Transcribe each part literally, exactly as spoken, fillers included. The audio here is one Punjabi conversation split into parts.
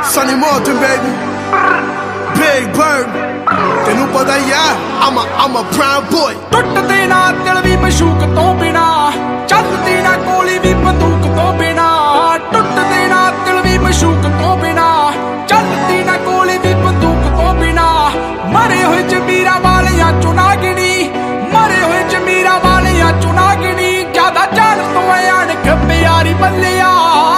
Sonny Morton, baby. Big Bird. ਤੈਨੂੰ ਪਤਾ ਹੀ ਆ I'm a, I'm a brown boy. ਟੁੱਟਦੇ ਨਾ ਦਿਲ ਵੀ ਮਸ਼ੂਕ ਤੋਂ ਬਿਨਾ, ਚੱਲਦੀ ਨਾ ਗੋਲੀ ਵੀ ਬੰਦੂਕ ਤੋਂ ਬਿਨਾ। ਟੁੱਟਦੇ ਨਾ ਦਿਲ ਵੀ ਮਸ਼ੂਕ ਤੋਂ ਬਿਨਾ, ਚੱਲਦੀ ਨਾ ਗੋਲੀ ਵੀ ਬੰਦੂਕ ਤੋਂ ਬਿਨਾ। ਮਰੇ ਹੋਏ ਜ਼ਮੀਰਾਂ ਵਾਲਿਆਂ ਚੋਂ ਨਾ ਗਿਣੀ, ਮਰੇ ਹੋਏ ਜ਼ਮੀਰਾਂ ਵਾਲਿਆਂ ਚੋਂ ਨਾ ਗਿਣੀ। ਜ਼ਿਆਦਾ ਜਾਨ ਤੋਂ ਅਣਖ ਪਿਆਰੀ ਬੱਲਿਆ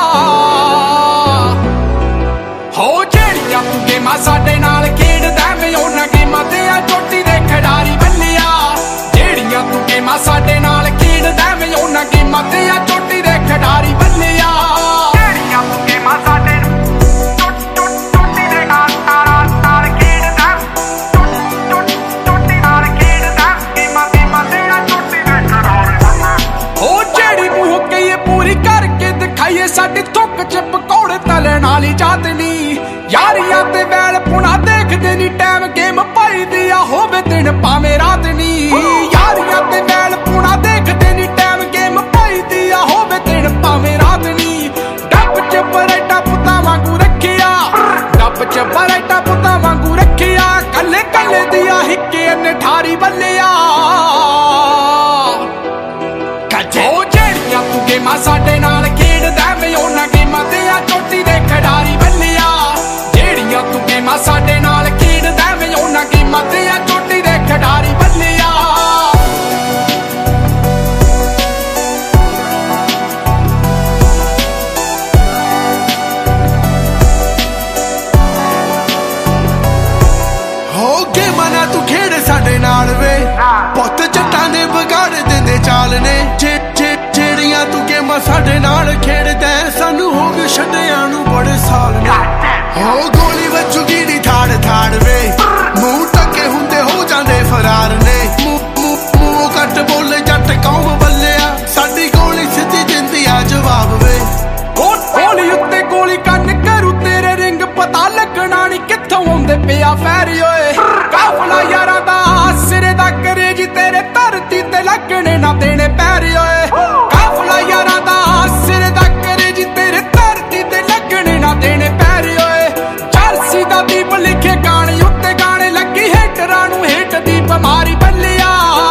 ਹੋ ਜਿਹੜੀਆਂ ਤੂੰ ਗੇਮਾਂ ਸਾਡੇ ਨਾਲ ਖੇਡਦਾ ਮੈਂ ਉਹਨਾਂ ਗੇਮਾਂ ਤੇ ਆ ਚੋਟੀ ਦੇ ਖਿਡਾਰੀ ਬੱਲਿਆ। ਜਿਹੜੀਆਂ ਤੂੰ ਗੇਮਾਂ ਸਾਡੇ ਨਾਲ ਖੇਡਦਾ ਮੈਂ ਉਹਨਾਂ ਗੇਮਾਂ ਤੇ ਆ ਚੋਟੀ ਦੇ ਖਿਡਾਰੀ ਬੱਲਿਆ। ਜਿਹੜੀਆਂ ਤੂੰ ਗੇਮਾਂ ਸਾਡੇ ਚੋਟੀ ਦੇ ਨਾਲ ਨਾਲ ਖੇਡਦਾ, ਚੋਟੀ ਨਾਲ ਖੇਡਦਾ ਗੇਮਾਂ ਗੇਮਾਂ ਤੇ ਆ ਚੋਟੀ ਦੇ ਖਿਡਾਰੀ ਬੱਲਿਆ। ਹੋ ਜਿਹੜੀ ਮੂੰਹ ਕਹੀਏ ਪੂਰੀ ਕਰਕੇ ਦਿਖਾਈਏ, ਸਾਡੀ ਥੁੱਕ ਚ ਪਕੌੜੇ ਤਲਣ ਵਾਲੀ ਜਾਤ ਨੀ। ਯਾਰੀਆਂ ਤੇ ਵੈਲ ਪੁਣਾ ਦੇਖਦੇ ਨੀ ਟਾਈਮ ਗੇਮ ਪਾਈ ਦੀ ਆ ਹੋਵੇ ਦਿਨ ਭਾਵੇਂ ਰਾਤ ਨੀ। ਯਾਰੀਆਂ ਤੇ ਵੈਲ ਪੁਣਾ ਦੇਖਦੇ ਨੀ ਟਾਈਮ ਗੇਮ ਪਾਈ ਦੀ ਆ ਹੋਵੇ ਦਿਨ ਭਾਵੇਂ ਰਾਤ ਨੀ। ਡੱਬ ਚ ਬਰੇਟਾ ਪੁੱਤਾਂ ਵਾਂਗੂ ਰੱਖਿਆ, ਡੱਬ ਚ ਬਰੇਟਾ ਪੁੱਤਾਂ ਵਾਂਗੂ ਰੱਖਿਆ। ਕੱਲੇ ਕੱਲੇ ਦੀਆਂ ਹਿੱਕੇ ਨਠਾਰੀ ਬੱਲਿਆ। ਉਹ ਜਿਹੜੀਆਂ ਤੂੰ ਗੇਮਾਂ ਸਾਡੇ ਨਾਲ ਖੇਡਦਾ ਮੈਂ ਉਹਨਾਂ ਗੇਮਾਂ ਤੇ ਆ ਚੋਟੀ ਦੇ ਖਿਡਾਰੀ ਬੱਲਿਆ। ਜਿਹੜੀਆਂ ਤੂੰ ਗੇਮਾਂ ਸਾਡੇ ਨਾਲ ਖੇਡਦਾ ਮੈਂ ਉਹਨਾਂ ਗੇਮਾਂ ਤੇ ਆ ਚੋਟੀ ਦੇ ਖਿਡਾਰੀ ਬੱਲਿਆ। ਹੋ ਗੇਮਾਂ ਨਾ ਤੂੰ ਖੇਡ ਸਾਡੇ ਨਾਲ ਵੇ, ਪੁੱਤ ਜੱਟਾਂ ਦੇ ਵਿਗਾੜ ਦਿੰਦੇ ਚਾਲ ਨੇ। ਜਿਹੜੀਆਂ ਤੂੰ ਗੇਮਾਂ ਸਾਡੇ ਨਾਲ ਖੇਡਦਾ ਸਾਨੂੰ ਹੋ ਗਏ ਛੱਡਿਆਂ ਨੂੰ ਬੜੇ ਸਾਲ ਨੇ। ਹੋ ਗੋਲੀ ਵੱਜੂਗੀ ਨੀ ਥਾੜ ਥਾੜ ਵੇ, ਮੂੰਹ ਟੱਕੇ ਹੁੰਦੇ ਹੋ ਜਾਂਦੇ ਫਰਾਰ ਨੇ। ਮੂੰਹ ਕੱਟ ਬੋਲੇ ਜੱਟ ਕੌਮ ਬੱਲਿਆ, ਸਾਡੀ ਗੋਲੀ ਸਿੱਧੀ ਦਿੰਦੀ ਆ ਜਵਾਬ ਵੇ। ਗੋਲੀ ਉੱਤੇ ਗੋਲੀ ਕੰਨ ਕਰੂ ਤੇਰੇ ਰਿੰਗ, ਪਤਾ ਲੱਗਣਾ ਨੀ ਕਿੱਥੋਂ ਆਉਂਦੇ ਪਿਆ ਫੈਰ ਓਏ। ਕਾਫਲਾ ਯਾਰਾਂ ਦਾ ਸਿਰੇ ਦਾ ਕਰੇ ਜੀ ਤੇਰੇ ਧਰਤੀ ਤੇ ਲੱਗਣੇ ਨਾ ਦੇਣੇ ਪੈਰ ਓਏ। ਕਾਫਲਾ ਯਾਰਾਂ ਦਾ ਸਿਰੇ ਦਾ ਕਰੇ ਜੀ ਤੇਰੇ ਧਰਤੀ ਤੇ ਲੱਗਣੇ ਨਾ ਦੇਣੇ ਪੈਰ ਓਏ। ਚਰਸੀ ਦਾ ਦੀਪ ਲਿਖੇ ਗਾਣੇ ਉੱਤੇ ਗਾਣੇ ਲੱਗੀ ਹੇਟਰਾਂ ਨੂੰ ਹੇਟ ਦੀ ਬਿਮਾਰੀ ਬੱਲਿਆ।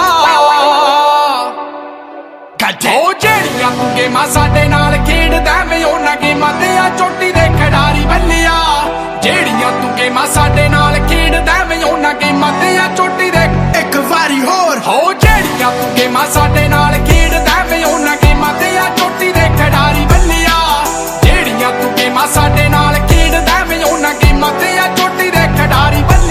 ਉਹ ਜਿਹੜੀਆਂ ਤੂੰ ਗੇਮਾਂ ਸਾਡੇ ਨਾਲ ਖੇਡਦਾ ਮੈਂ ਉਹਨਾਂ ਗੇਮਾਂ ਤੇ ਆ ਚੋਟੀ ਦੇ ਖਿਡਾਰੀ ਬੱਲਿਆ। ਜਿਹੜੀਆਂ ਤੂੰ ਗੇਮਾਂ ਸਾਡੇ ਨਾਲ ਖੇਡਦਾ ਮੈਂ ਉਹਨਾਂ ਗੇਮਾਂ ਤੇ ਆ ਚੋਟੀ ਦੇ ਇੱਕ ਵਾਰੀ ਹੋਰ। ਹੋ ਜਿਹੜੀਆਂ ਤੂੰ ਗੇਮਾਂ ਸਾਡੇ ਨਾਲ ਖੇਡਦਾ ਮੈਂ ਉਹਨਾਂ ਗੇਮਾਂ ਤੇ ਆ ਚੋਟੀ ਦੇ ਖਿਡਾਰੀ ਬੱਲਿਆ। ਜਿਹੜੀਆਂ ਤੂੰ ਗੇਮਾਂ ਸਾਡੇ ਨਾਲ ਖੇਡਦਾ ਮੈਂ ਉਹਨਾਂ ਗੇਮਾਂ ਤੇ ਆ ਚੋਟੀ ਦੇ ਖਿਡਾਰੀ ਬੱਲਿਆ।